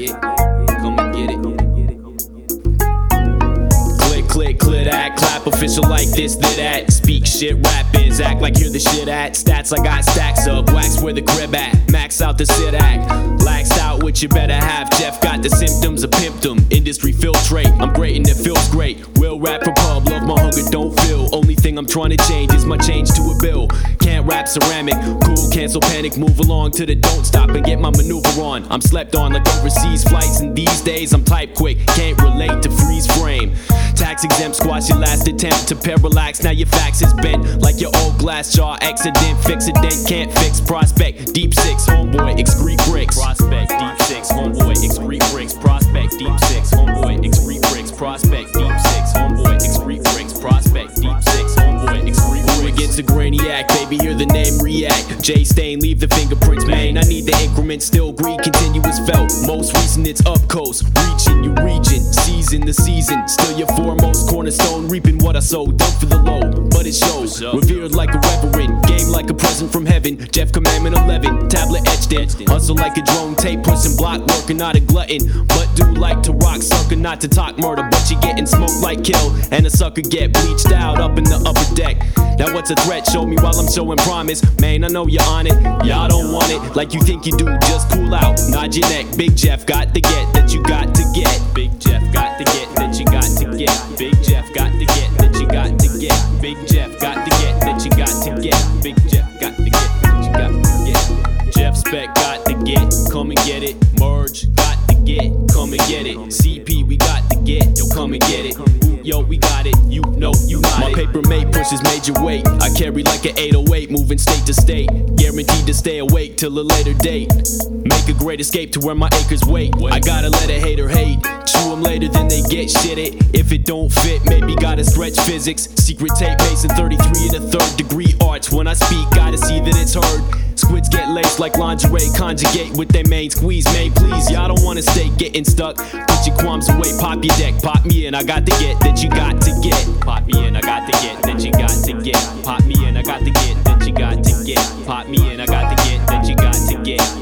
get. Come and get it. Click, clear that, clap official like this, that. Speak shit, rappers, act like you're the shit at. Stats, I got stacks up, wax where the crib at. Max out the sit act, laxed out what you better have. Jeff got the symptoms of pimpdom, industry filtrate. I'm great and it feels great. Will rap for pub, love my hunger, don't feel. Only thing I'm trying to change is my change to a bill. Can't rap ceramic, cool, cancel panic, move along to the don't stop and get my maneuver on. I'm slept on like overseas flights, and these days I'm type quick, can't relate to freeze frame. Tax exempt, squash your last attempt to parallax. Now your fax is bent like your old glass jaw. Accident, fix a dent, can't fix. Prospect, deep six, homeboy, excrete bricks. Prospect, deep six, homeboy, excrete bricks. Prospect, deep six, homeboy, excrete bricks. Prospect, deep six, homeboy, excrete bricks. Prospect, deep six, homeboy, excrete bricks. Against a Grainiac, baby, hear the name react. J stain, leave the fingerprints, man. I need the increment, still green, continuous felt. Most recent, it's up coast, reaching you region, season the season. Still your foremost cornerstone, reaping what I sowed. Done for the low, but it shows. Revered like a reverend, game like a present from heaven. Jeff Commandment 11, tablet etched in. Hustle like a drone, tape pushing block, working not a glutton. But do like to rock, sucker, not to talk murder. But you getting smoked like kill, and a sucker get bleached out up in the upper deck. Now what's a threat? Show me while I'm showing promise. Man, I know you're on it, y'all don't want it like you think you do, just cool out, nod your neck. Big Jeff got to get that you got to get. Big Jeff got to get that you got to get. Big Jeff got to get that you got to get. Big Jeff got to get that you got to get. Big Jeff got to get that you got to get. Jeff Spec got to get, come and get it. Merge got to get, come and get it. CP we got to get, yo come and get it. Yo, we got it, you know you got it. My paper mate pushes major weight. I carry like an 808, moving state to state. Guaranteed to stay awake till a later date. Make a great escape to where my acres wait. I gotta let a hater hate. Chew them later than they get shitted. If it don't fit, maybe gotta stretch physics. Secret tape, Mason 33 in a third degree arts. When I speak, gotta see that it's heard. Squids get laced like lingerie, conjugate with their main squeeze. Main please, y'all don't wanna stay getting stuck. Put your qualms away, pop your deck, pop me in. I got to get that you got to get. Pop me in, I got to get that you got to get. Pop me in, I got to get that you got to get. Pop me in, I got to get that you got to get.